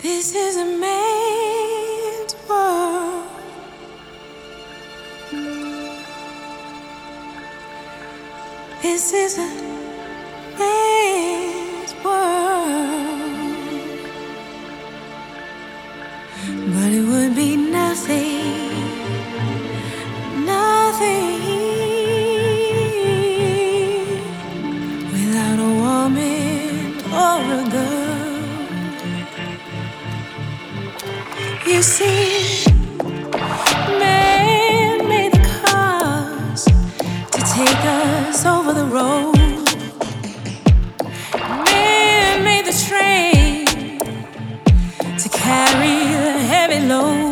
This is a man's world. This is a man's world. But it would be nothing, nothing without a woman or a girl. You see, man made the cars to take us over the road. Man made the train to carry the heavy load.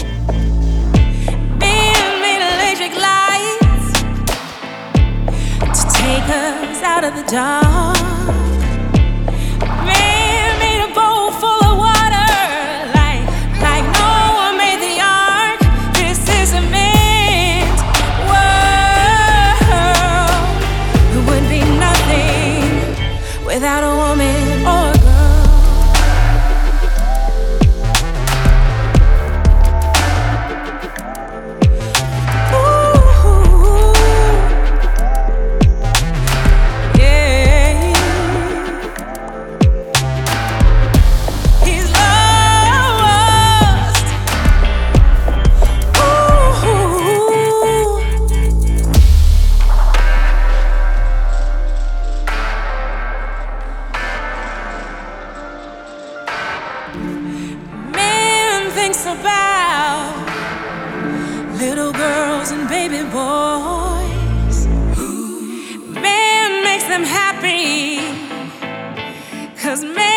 Man made electric lights to take us out of the dark. Man made a boat full of water like Noah made the ark. This is a man's world. It would be nothing without a woman or a girl. About little girls and baby boys. Man makes them happy, 'cause man